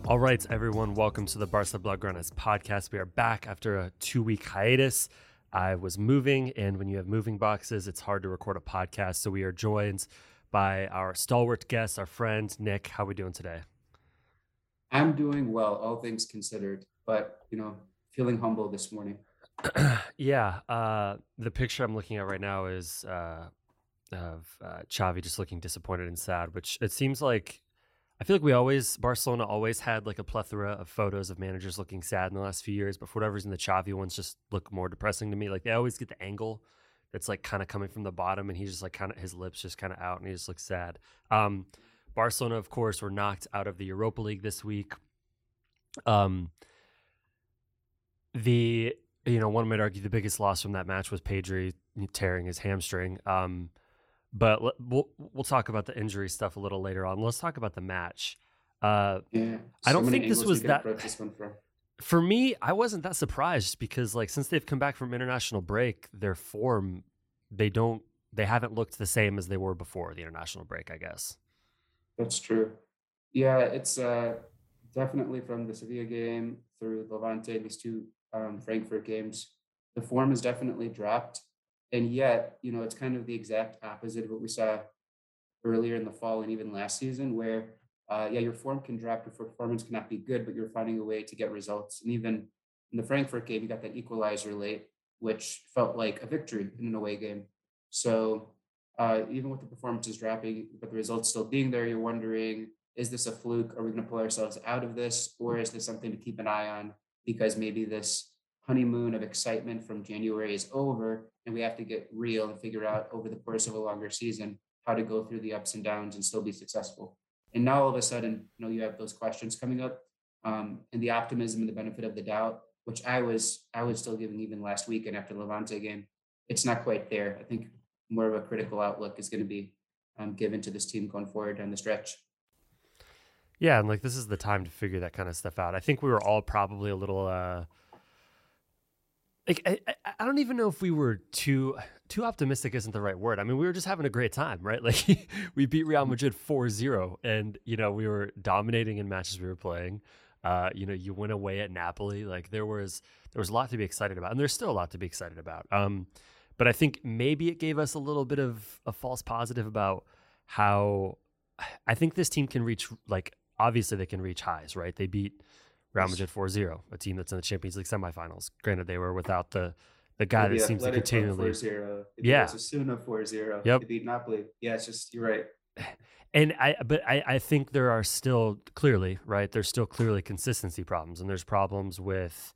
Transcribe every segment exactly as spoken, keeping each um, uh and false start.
All right, everyone, welcome to the Barca Blaugranas podcast. We are back after a two-week hiatus. I was moving, and when you have moving boxes, it's hard to record a podcast. So we are joined by our stalwart guest, our friend, Nick. How are we doing today? I'm doing well, all things considered, but, you know, feeling humble this morning. yeah, uh, the picture I'm looking at right now is uh, of uh, Xavi just looking disappointed and sad, which it seems like I feel like we always, Barcelona always had like a plethora of photos of managers looking sad in the last few years, but for whatever reason, the Xavi ones just look more depressing to me. Like they always get the angle that's like kind of coming from the bottom, and he's just like kind of, his lips just kind of out, and he just looks sad. Um, Barcelona, of course, were knocked out of the Europa League this week. Um, the, you know, one might argue the biggest loss from that match was Pedri tearing his hamstring. Um, but we'll we'll talk about the injury stuff a little later on. Let's talk about the match. Uh, Yeah, I so don't many think this angles we was can that. approach this one from. For me, I wasn't that surprised because, like, since they've come back from international break, their form they don't they haven't looked the same as they were before the international break, I guess. That's true. Yeah, it's uh, definitely from the Sevilla game through Levante, these two um, Frankfurt games, the form has definitely dropped. And yet, you know, it's kind of the exact opposite of what we saw earlier in the fall and even last season, where uh, yeah, your form can drop, your performance cannot be good, but you're finding a way to get results. And even in the Frankfurt game, you got that equalizer late, which felt like a victory in an away game. So uh, even with the performances dropping, but the results still being there, you're wondering, is this a fluke? Are we going to pull ourselves out of this, or is this something to keep an eye on? Because maybe this honeymoon of excitement from January is over, and we have to get real and figure out over the course of a longer season how to go through the ups and downs and still be successful. And now all of a sudden, you know, you have those questions coming up, um, and the optimism and the benefit of the doubt, which I was I was still giving even last weekend after the Levante game. It's not quite there. I think more of a critical outlook is going to be um, given to this team going forward down the stretch. Yeah, and like this is the time to figure that kind of stuff out. I think we were all probably a little uh like I, I don't even know if we were too too optimistic isn't the right word. I mean, we were just having a great time, right? Like we beat Real Madrid four zero, and you know, we were dominating in matches we were playing. Uh, you know, you went away at Napoli. Like there was there was a lot to be excited about, and there's still a lot to be excited about. Um, but I think maybe it gave us a little bit of a false positive about how I think this team can reach, like, obviously they can reach highs, right? They beat Real Yes. Madrid four zero, a team that's in the Champions League semifinals. Granted, they were without the the guy They that beat seems to Athletic Club continually, four zero. They beat yeah, Osasuna four zero. yep. They beat Napoli. Yeah, it's just, you're right. And I, but I, I think there are still clearly, right? There's still clearly consistency problems, and there's problems with,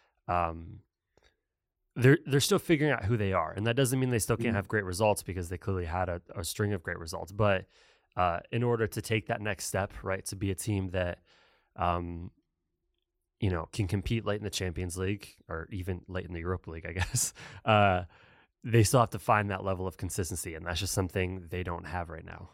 um, they're they're still figuring out who they are, and that doesn't mean they still can't Mhm. have great results because they clearly had a, a string of great results. But uh, in order to take that next step, right, to be a team that, um, you know, can compete late in the Champions League or even late in the Europa League, I guess, uh, they still have to find that level of consistency, and that's just something they don't have right now.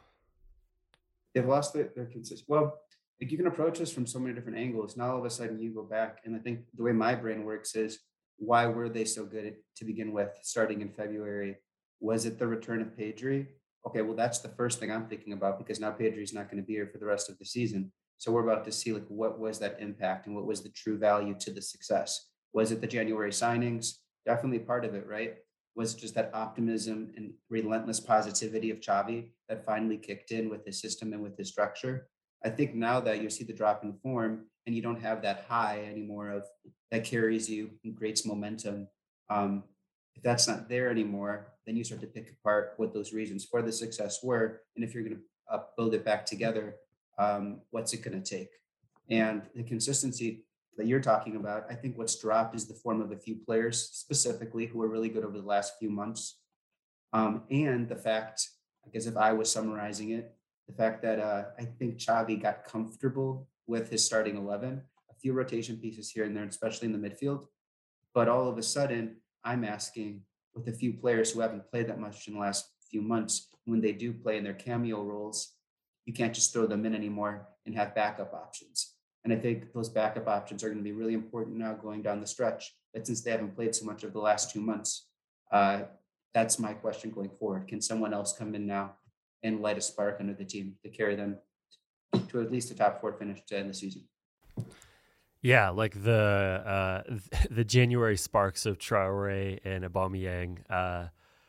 They've lost their, their consist. Well, like you can approach this from so many different angles. Now all of a sudden you go back, and I think the way my brain works is, why were they so good at, to begin with, starting in February? Was it the return of Pedri? Okay, well that's the first thing I'm thinking about, because now Pedri's not going to be here for the rest of the season. So we're about to see, like, what was that impact and what was the true value to the success? Was it the January signings? Definitely part of it, right? Was just that optimism and relentless positivity of Xavi that finally kicked in with his system and with his structure. I think now that you see the drop in form and you don't have that high anymore of that carries you and creates momentum. Um, if that's not there anymore, then you start to pick apart what those reasons for the success were, and if you're going to uh, build it back together, um, what's it going to take? And the consistency that you're talking about, I think what's dropped is the form of a few players specifically who are really good over the last few months. Um, and the fact, I guess if I was summarizing it, the fact that uh, I think Xavi got comfortable with his starting eleven, a few rotation pieces here and there, especially in the midfield. But all of a sudden, I'm asking, with a few players who haven't played that much in the last few months, when they do play in their cameo roles, you can't just throw them in anymore and have backup options. And I think those backup options are going to be really important now going down the stretch. That since they haven't played so much of the last two months, uh, that's my question going forward. Can someone else come in now and light a spark under the team to carry them to at least a top four finish to end the season? Yeah, like the uh, the January sparks of Traore and Aubameyang. Uh,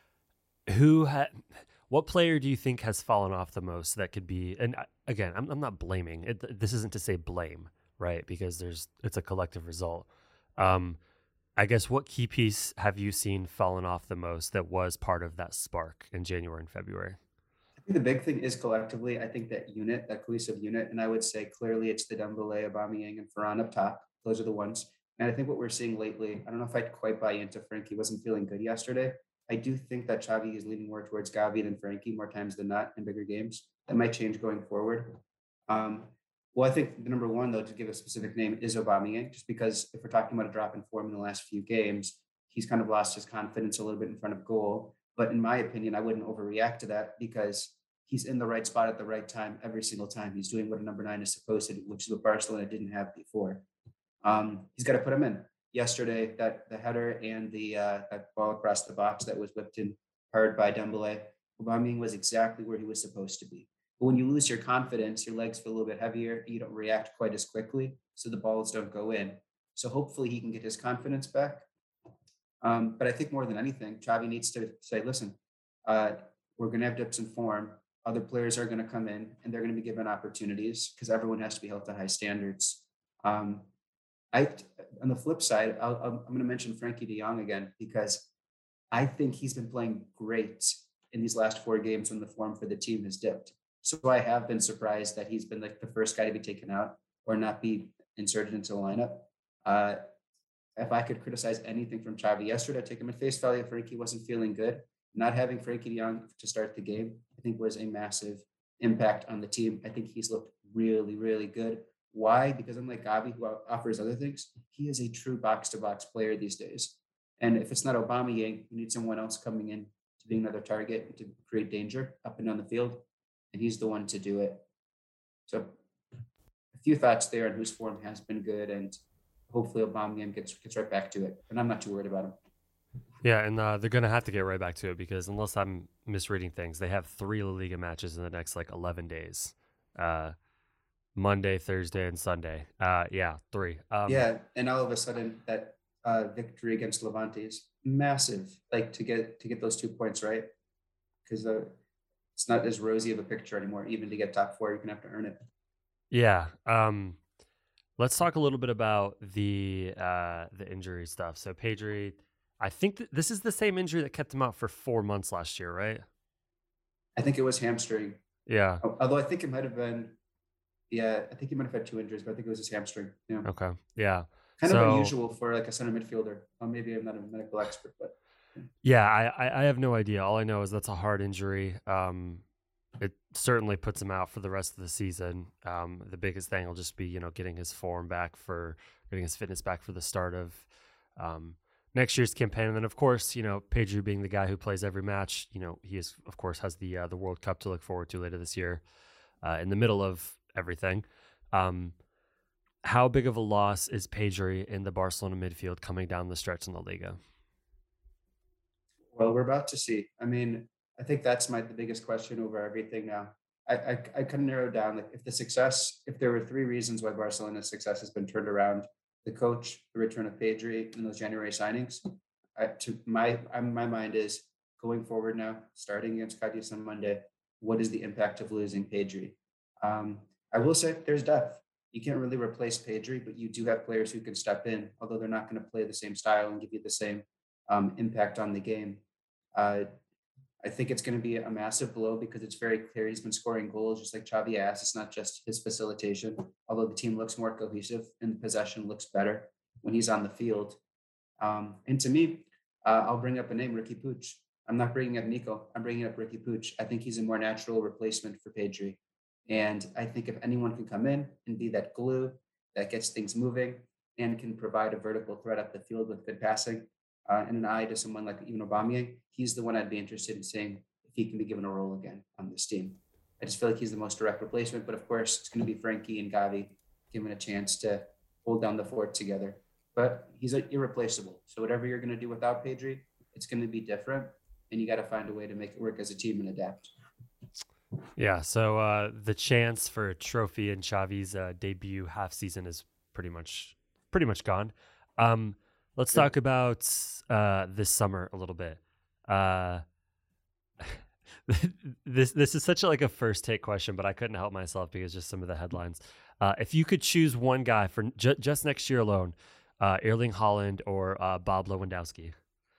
who had what player do you think has fallen off the most that could be? And I- again, I'm I'm not blaming. It, this isn't to say blame, right? Because there's it's a collective result. Um, I guess what key piece have you seen fallen off the most that was part of that spark in January and February? I think the big thing is collectively, I think that unit, that cohesive unit, and I would say clearly it's the Dembele, Aubameyang, and Ferran up top. Those are the ones. And I think what we're seeing lately, I don't know if I'd quite buy into Frankie wasn't feeling good yesterday. I do think that Xavi is leaning more towards Gavi than Frankie more times than not in bigger games. That might change going forward. Um, well, I think the number one, though, to give a specific name is Aubameyang, just because if we're talking about a drop in form in the last few games, he's kind of lost his confidence a little bit in front of goal. But in my opinion, I wouldn't overreact to that because he's in the right spot at the right time every single time. He's doing what a number nine is supposed to do, which is what Barcelona didn't have before. Um, he's got to put him in. Yesterday, that the header and the uh, that ball across the box that was whipped in hard by Dembele, Aubameyang was exactly where he was supposed to be. But when you lose your confidence, your legs feel a little bit heavier. You don't react quite as quickly, so the balls don't go in. So hopefully he can get his confidence back. Um, but I think more than anything, Xavi needs to say, listen, uh, we're going to have dips in form. Other players are going to come in and they're going to be given opportunities because everyone has to be held to high standards. Um, I, on the flip side, I'll, I'm going to mention Frankie De Jong again because I think he's been playing great in these last four games when the form for the team has dipped. So I have been surprised that he's been like the first guy to be taken out or not be inserted into the lineup. Uh, if I could criticize anything from Xavi yesterday, I'd take him at face value. Frankie wasn't feeling good. Not having Frankie De Jong to start the game, I think, was a massive impact on the team. I think he's looked really, really good. Why? Because unlike Gavi, who offers other things, he is a true box-to-box player these days. And if it's not Aubameyang, you need someone else coming in to be another target to create danger up and down the field, and he's the one to do it. So, a few thoughts there on whose form has been good, and hopefully Aubameyang gets gets right back to it. And I'm not too worried about him. Yeah, and uh, they're going to have to get right back to it because unless I'm misreading things, they have three La Liga matches in the next like eleven days. Uh, Monday, Thursday, and Sunday. Uh, yeah, three. Um, Yeah, and all of a sudden that uh, victory against Levante is massive. Like to get to get those two points right, because uh, it's not as rosy of a picture anymore. Even to get top four, you're gonna have to earn it. yeah. Um, let's talk a little bit about the uh, the injury stuff. So Pedri, I think th- this is the same injury that kept him out for four months last year, right? I think it was hamstring. Yeah. Although I think it might have been, yeah, I think he might have had two injuries, but I think it was his hamstring. Yeah. Okay. Yeah. Kind of So unusual for like a center midfielder. Well, maybe I'm not a medical expert, but yeah. yeah, I, I I have no idea. All I know is that's a hard injury. Um, it certainly puts him out for the rest of the season. Um, the biggest thing will just be, you know, getting his form back for getting his fitness back for the start of um, next year's campaign. And then, of course, you know, Pedro being the guy who plays every match, you know, he is, of course, has the uh, the World Cup to look forward to later this year uh, in the middle of everything. Um, how big of a loss is Pedri in the Barcelona midfield coming down the stretch in the Liga? Well, we're about to see. I mean, I think that's my the biggest question over everything now. I I, I couldn't narrow down like if the success, if there were three reasons why Barcelona's success has been turned around: the coach, the return of Pedri, and those January signings. I, to my I'm, my mind is going forward now, starting against Cadiz on Monday. What is the impact of losing Pedri? Um, I will say there's depth. You can't really replace Pedri, but you do have players who can step in, although they're not going to play the same style and give you the same um, impact on the game. Uh, I think it's going to be a massive blow because it's very clear he's been scoring goals, just like Xavi asked. It's not just his facilitation, although the team looks more cohesive and the possession looks better when he's on the field. Um, and to me, uh, I'll bring up a name, Ricky Puig. I'm not bringing up Nico. I'm bringing up Ricky Puig. I think he's a more natural replacement for Pedri. And I think if anyone can come in and be that glue that gets things moving and can provide a vertical threat up the field with good passing, uh, and an eye to someone like even Aubameyang, he's the one I'd be interested in seeing if he can be given a role again on this team. I just feel like he's the most direct replacement, but of course it's going to be Frankie and Gavi given a chance to hold down the fort together. But he's irreplaceable. So whatever you're going to do without Pedri, it's going to be different, and you got to find a way to make it work as a team and adapt. Yeah, so uh, the chance for a trophy in Xavi's uh, debut half season is pretty much pretty much gone. Um, let's Sure. talk about uh, this summer a little bit. Uh, this this is such a, like a first take question, but I couldn't help myself because just some of the headlines. Uh, if you could choose one guy for ju- just next year alone, uh, Erling Haaland or uh, Bob Lewandowski.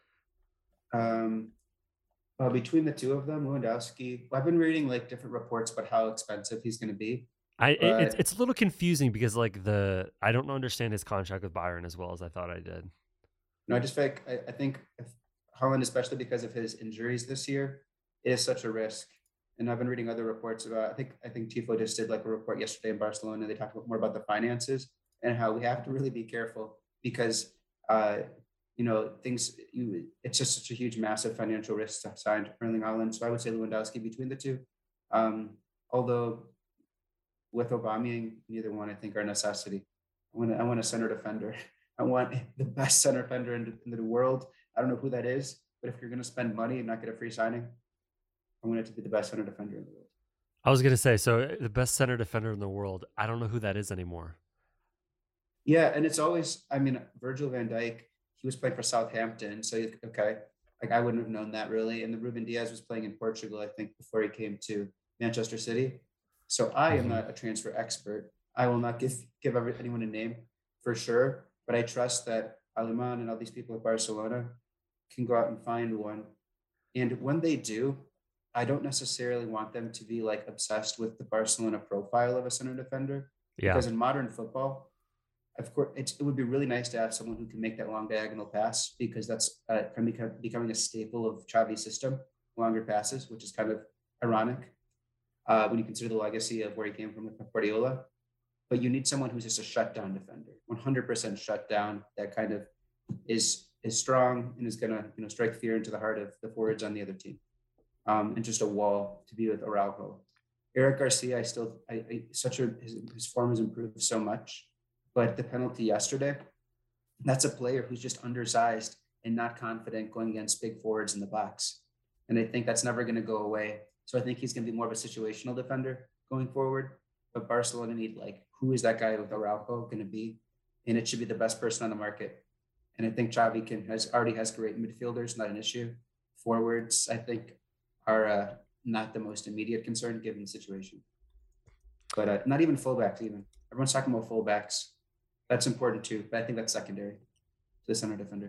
Um, well, between the two of them, Lewandowski, well, I've been reading like different reports about how expensive he's going to be, I it, it's but it's a little confusing because like the I don't understand his contract with Bayern as well as I thought I did. no, I just feel like I, I think if Holland, especially because of his injuries this year, it is such a risk. And I've been reading other reports about. I think I think Tifo just did like a report yesterday in Barcelona. They talked about more about the finances and how we have to really be careful because uh, you know things. You it's just such a huge, massive financial risk to sign Erling Haaland. So I would say Lewandowski between the two. Um, although with Aubameyang, neither one I think are a necessity. I want I want a center defender. I want the best center defender in, in the world. I don't know who that is, but if you're going to spend money and not get a free signing, I want it to be the best center defender in the world. I was gonna say so uh, the best center defender in the world. I don't know who that is anymore. Yeah, and it's always. I mean, Virgil Van Dijk. He was playing for Southampton, so okay, like I wouldn't have known that really. And the Ruben Diaz was playing in Portugal, I think, before he came to Manchester City. So I am Mm-hmm. not a transfer expert. I will not give give every, anyone a name for sure, but I trust that Aliman and all these people at Barcelona can go out and find one. And when they do, I don't necessarily want them to be like obsessed with the Barcelona profile of a center defender, Yeah, because in modern football, of course, it's, it would be really nice to have someone who can make that long diagonal pass, because that's uh, kind of become, becoming a staple of Xavi's system, longer passes, which is kind of ironic uh, when you consider the legacy of where he came from with Guardiola. But you need someone who's just a shutdown defender, one hundred percent shut down, that kind of is is strong and is going to you know strike fear into the heart of the forwards on the other team, um, and just a wall to be with Araujo. Eric Garcia, I still, I, I such a his, his form has improved so much, but the penalty yesterday, that's a player who's just undersized and not confident going against big forwards in the box, and I think that's never going to go away. So I think he's going to be more of a situational defender going forward. But Barcelona need like, who is that guy with Araujo going to be? And it should be the best person on the market. And I think Xavi can has already has great midfielders, not an issue. Forwards, I think, are uh, not the most immediate concern given the situation. But uh, not even fullbacks. Even everyone's talking about fullbacks. That's important too, but I think that's secondary to the center defender.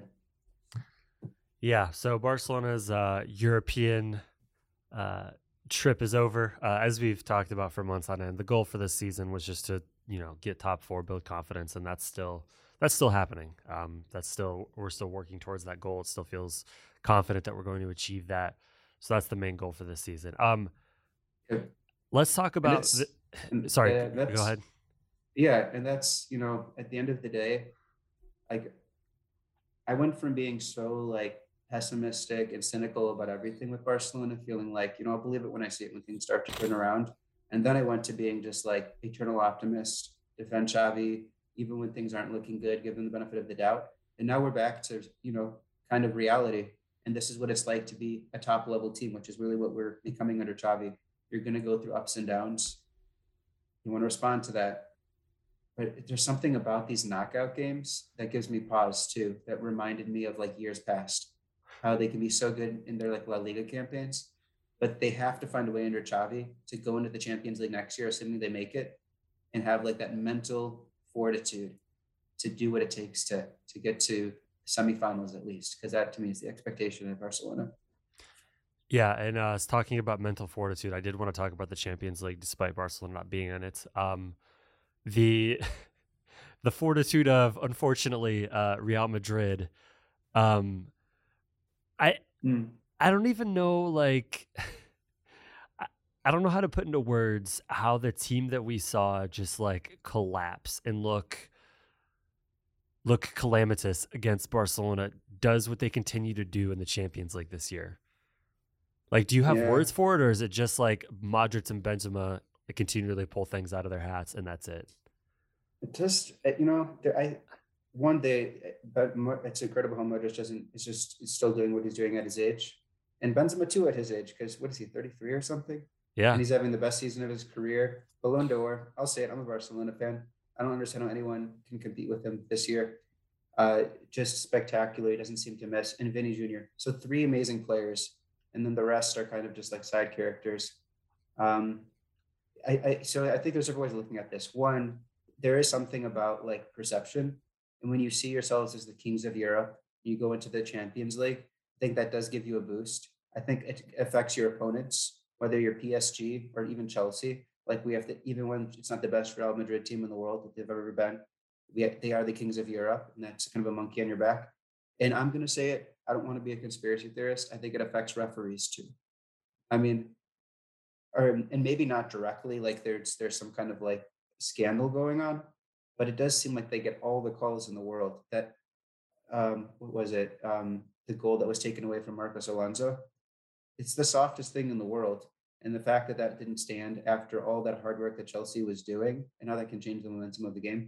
yeah. So Barcelona's uh, European uh, trip is over. Uh, as we've talked about for months on end, the goal for this season was just to you know get top four, build confidence, and that's still that's still happening. Um, that's still we're still working towards that goal. It still feels confident that we're going to achieve that. So that's the main goal for this season. Um, Yeah. let's talk And about. The, it's and sorry, uh, go that's ahead. yeah, and that's you know at the end of the day, like I went from being so like pessimistic and cynical about everything with Barcelona, feeling like, you know, I'll believe it when I see it when things start to turn around. And then I went to being just like eternal optimist, defend Xavi, even when things aren't looking good, give them the benefit of the doubt. And now we're back to, you know, kind of reality. And this is what it's like to be a top level team, which is really what we're becoming under Xavi. You're going to go through ups and downs. You want to respond to that. But there's something about these knockout games that gives me pause too, that reminded me of like years past, how they can be so good in their like La Liga campaigns, but they have to find a way under Xavi to go into the Champions League next year, assuming they make it, and have like that mental fortitude to do what it takes to to get to semifinals at least, because that to me is the expectation of Barcelona. Yeah, and uh, talking about mental fortitude, I did want to talk about the Champions League, despite Barcelona not being in it. Um, the the fortitude of unfortunately uh, Real Madrid. Um, I Mm. I don't even know like I, I don't know how to put into words how the team that we saw just like collapse and look look calamitous against Barcelona does what they continue to do in the Champions League this year. Like, do you have Yeah, words for it, or is it just like Modric and Benzema continually pull things out of their hats and that's it? it just uh, you know, there, I one day, but it's incredible how Modric doesn't. It's just he's still doing what he's doing at his age, and Benzema too at his age. Because what is he, thirty-three or something? And Yeah. he's having the best season of his career. Ballon d'Or. I'll say it. I'm a Barcelona fan. I don't understand how anyone can compete with him this year. Uh, just spectacular. He doesn't seem to miss. And Vinny Junior So three amazing players, and then the rest are kind of just like side characters. Um, I, I so I think there's several ways of looking at this. One, there is something about like perception, and when you see yourselves as the kings of Europe, you go into the Champions League. I think that does give you a boost. I think it affects your opponents, whether you're P S G or even Chelsea. Like we have to, even when it's not the best Real Madrid team in the world that they've ever been, we they are the kings of Europe, and that's kind of a monkey on your back. And I'm gonna say it. I don't want to be a conspiracy theorist. I think it affects referees too. I mean, or and maybe not directly, like there's there's some kind of like scandal going on, but it does seem like they get all the calls in the world. That um, what was it? Um, the goal that was taken away from Marcos Alonso. It's the softest thing in the world, and the fact that that didn't stand after all that hard work that Chelsea was doing, and how that can change the momentum of the game.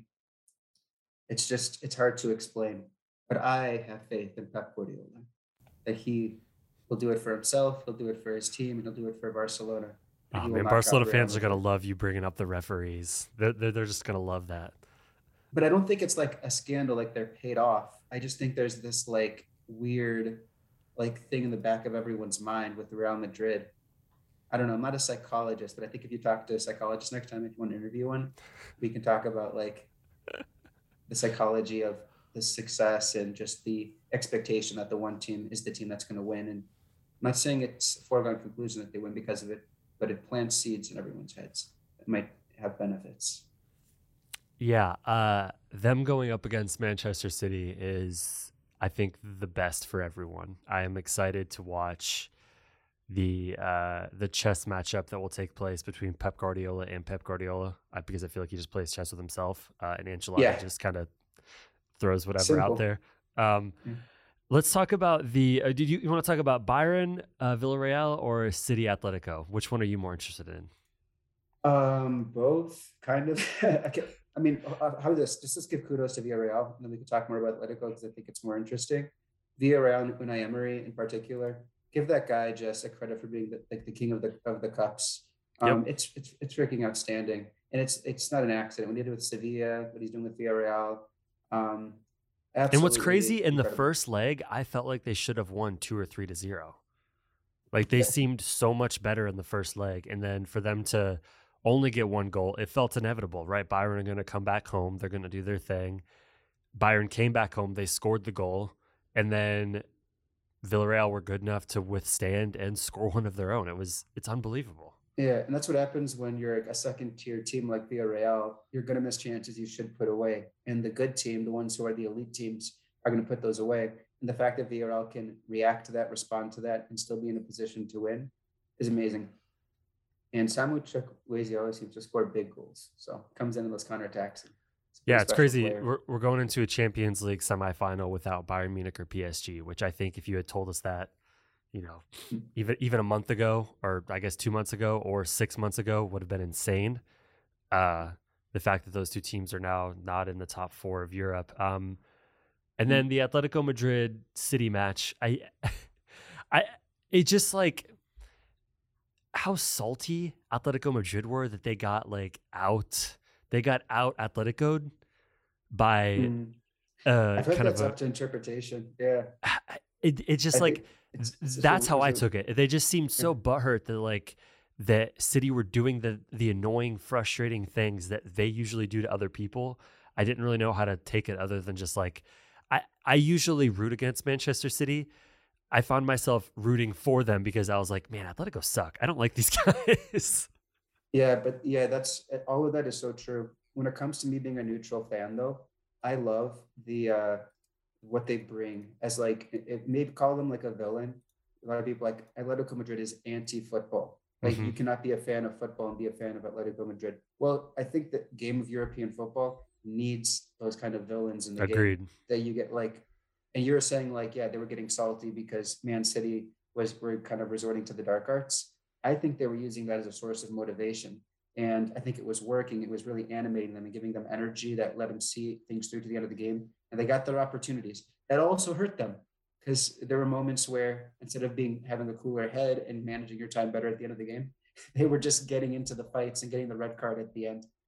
It's just it's hard to explain. But I have faith in Pep Guardiola that he will do it for himself, he'll do it for his team, and he'll do it for Barcelona. And Oh he will man, knock out Barcelona Real fans are gonna Madrid. love you bringing up the referees. They're they're, they're just gonna love that. But I don't think it's like a scandal, like they're paid off. I just think there's this like weird like thing in the back of everyone's mind with Real Madrid. I don't know. I'm not a psychologist, but I think if you talk to a psychologist next time, if you want to interview one, we can talk about like the psychology of the success and just the expectation that the one team is the team that's going to win. And I'm not saying it's a foregone conclusion that they win because of it, but it plants seeds in everyone's heads that might have benefits. Yeah, uh, them going up against Manchester City is, I think, the best for everyone. I am excited to watch the uh, the chess matchup that will take place between Pep Guardiola and Pep Guardiola, uh, because I feel like he just plays chess with himself, uh, and Ancelotti Yeah, just kind of throws whatever out simple. there. Um, Yeah. let's talk about the. Uh, did you, you want to talk about Byron, uh, Villarreal, or City Atletico? Which one are you more interested in? Um, both kind of. I, can, I mean, uh, how this? Just let's give kudos to Villarreal, and then we can talk more about Atletico because I think it's more interesting. Villarreal and Unai Emery in particular, give that guy just a credit for being the, like the king of the of the cups. Yep. Um, it's it's it's freaking outstanding, and it's it's not an accident. What he did with Sevilla, what he's doing with Villarreal, um, And what's absolutely crazy in the incredible. first leg, I felt like they should have won two or three to zero. Like they Yeah, seemed so much better in the first leg, and then for them to only get one goal, it felt inevitable, right? Byron are going to come back home. They're going to do their thing. Byron came back home. They scored the goal, and then Villarreal were good enough to withstand and score one of their own. It was it's unbelievable. yeah, and that's what happens when you're a second tier team like Villarreal. You're going to miss chances you should put away, and the good team, the ones who are the elite teams, are going to put those away. And the fact that Villarreal can react to that, respond to that, and still be in a position to win is amazing. And Samu Chukwueze always seems to score big goals, so comes in in those counterattacks. It's a pretty Yeah, it's special crazy. player. We're we're going into a Champions League semifinal without Bayern Munich or P S G, which I think if you had told us that, you know, even even a month ago, or I guess two months ago, or six months ago, would have been insane. Uh, the fact that those two teams are now not in the top four of Europe. Um, and then the Atletico Madrid City match, I, I, it just like how salty Atletico Madrid were that they got like out, they got out Atletico'd by Mm. I uh feel like kind of that's a up to interpretation. Yeah, it it's I just think like th- it's it's just that's a, how it's I a took it. They just seemed yeah. so butthurt that like that City were doing the the annoying, frustrating things that they usually do to other people. I didn't really know how to take it other than just like I I usually root against Manchester City. I found myself rooting for them because I was like, man, Atletico suck. I don't like these guys. Yeah, but yeah, that's all of that is so true. When it comes to me being a neutral fan, though, I love the uh what they bring as like it, it maybe call them like a villain. A lot of people like Atletico Madrid is anti-football. Like hmm you cannot be a fan of football and be a fan of Atletico Madrid. Well, I think the game of European football needs those kind of villains in the game Agreed. that you get like, and you're saying like, yeah, they were getting salty because Man City was were kind of resorting to the dark arts. I think they were using that as a source of motivation. And I think it was working. It was really animating them and giving them energy that let them see things through to the end of the game. And they got their opportunities. That also hurt them because there were moments where instead of being having a cooler head and managing your time better at the end of the game, they were just getting into the fights and getting the red card at the end.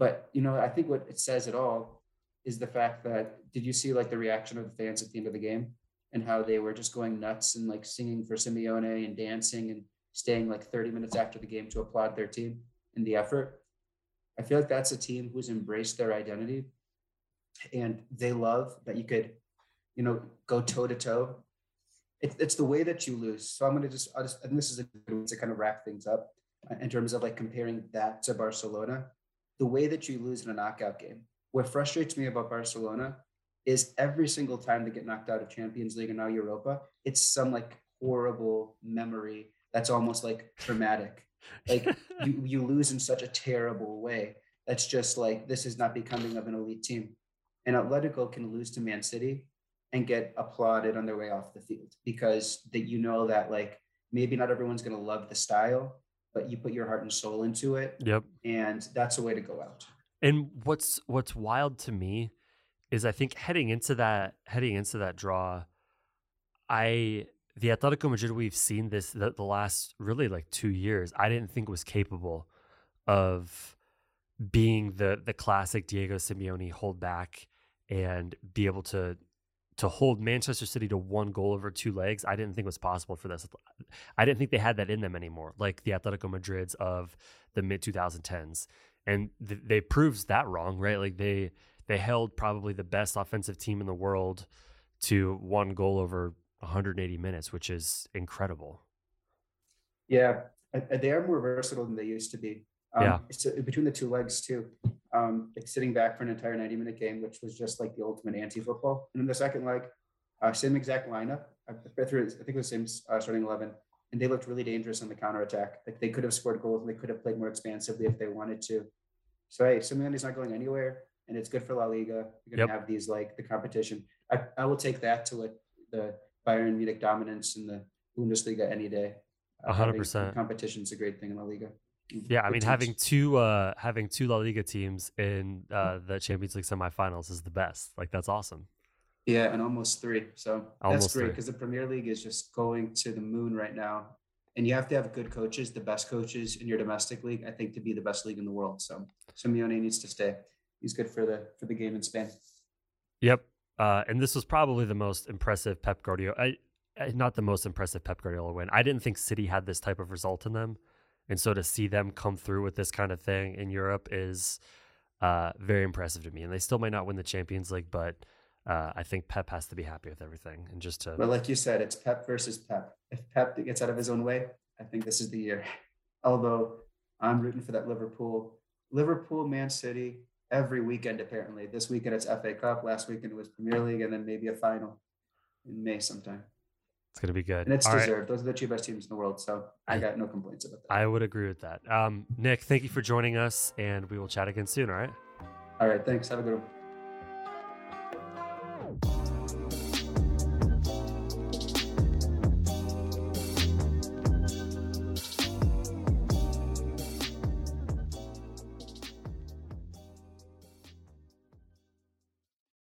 But you know, I think what it says it all is the fact that, did you see like the reaction of the fans at the end of the game and how they were just going nuts and like singing for Simeone and dancing and staying like thirty minutes after the game to applaud their team and the effort? I feel like that's a team who's embraced their identity, and they love that you could, you know, go toe to toe. It's the way that you lose. So I'm going to just, I'll just, and this is a good way to kind of wrap things up uh, in terms of like comparing that to Barcelona. The way that you lose in a knockout game. What frustrates me about Barcelona is every single time they get knocked out of Champions League and now Europa, it's some like horrible memory that's almost like traumatic. Like you, you lose in such a terrible way. That's just like, this is not becoming of an elite team. And Atletico can lose to Man City and get applauded on their way off the field, because that, you know, that like maybe not everyone's going to love the style, but you put your heart and soul into it. Yep. And that's a way to go out. And what's what's wild to me is I think heading into that heading into that draw, I the Atletico Madrid we've seen this the, the last really like two years, I didn't think was capable of being the the classic Diego Simeone hold back and be able to to hold Manchester City to one goal over two legs. I didn't think was possible for this. I didn't think they had that in them anymore, like the Atletico Madrids of the mid twenty tens. And th- they proved that wrong, right? Like they they held probably the best offensive team in the world to one goal over one hundred eighty minutes, which is incredible. Yeah, they are more versatile than they used to be. Um, yeah. So between the two legs too, um, like sitting back for an entire ninety minute game, which was just like the ultimate anti-football. And in the second leg, uh, same exact lineup. I, I think it was the same uh, starting eleven, and they looked really dangerous on the counterattack. Like they could have scored goals and they could have played more expansively if they wanted to. So hey, Simeone's not going anywhere, and it's good for La Liga. You're gonna yep. have these like the competition. I, I will take that to what the Bayern Munich dominance in the Bundesliga any day. A hundred percent. Competition is a great thing in La Liga. Yeah, I mean, teams. having two uh, having two La Liga teams in uh, the Champions League semifinals is the best. Like, that's awesome. Yeah, and almost three. So almost that's great, because the Premier League is just going to the moon right now. And you have to have good coaches, the best coaches in your domestic league, I think, to be the best league in the world. So Simeone needs to stay. He's good for the for the game in Spain. Yep. Uh, and this was probably the most impressive Pep Guardiola. I, not the most impressive Pep Guardiola win. I didn't think City had this type of result in them. And so to see them come through with this kind of thing in Europe is uh, very impressive to me. And they still might not win the Champions League, but uh, I think Pep has to be happy with everything. And just to, well, like you said, it's Pep versus Pep. If Pep gets out of his own way, I think this is the year. Although I'm rooting for that Liverpool, Liverpool, Man City every weekend. Apparently, this weekend it's F A Cup. Last weekend it was Premier League, and then maybe a final in May sometime. It's going to be good. And it's All deserved. Right. Those are the two best teams in the world. So I, I got no complaints about that. I would agree with that. Um, Nick, thank you for joining us, and we will chat again soon. All right. All right. Thanks. Have a good one.